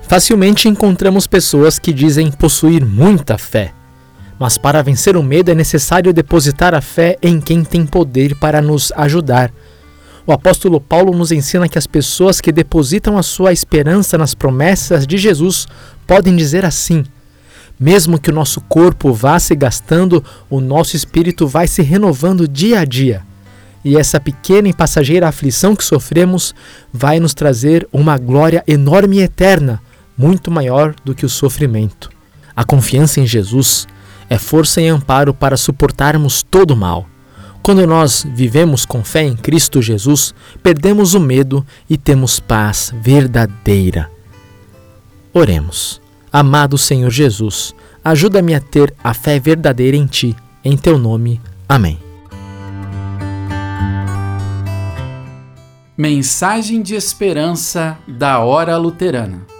Facilmente encontramos pessoas que dizem possuir muita fé. Mas para vencer o medo é necessário depositar a fé em quem tem poder para nos ajudar. O apóstolo Paulo nos ensina que as pessoas que depositam a sua esperança nas promessas de Jesus podem dizer assim: mesmo que o nosso corpo vá se gastando, o nosso espírito vai se renovando dia a dia. E essa pequena e passageira aflição que sofremos vai nos trazer uma glória enorme e eterna, muito maior do que o sofrimento. A confiança em Jesus é força e amparo para suportarmos todo o mal. Quando nós vivemos com fé em Cristo Jesus, perdemos o medo e temos paz verdadeira. Oremos. Amado Senhor Jesus, ajuda-me a ter a fé verdadeira em Ti. Em Teu nome. Amém. Mensagem de esperança da Hora Luterana.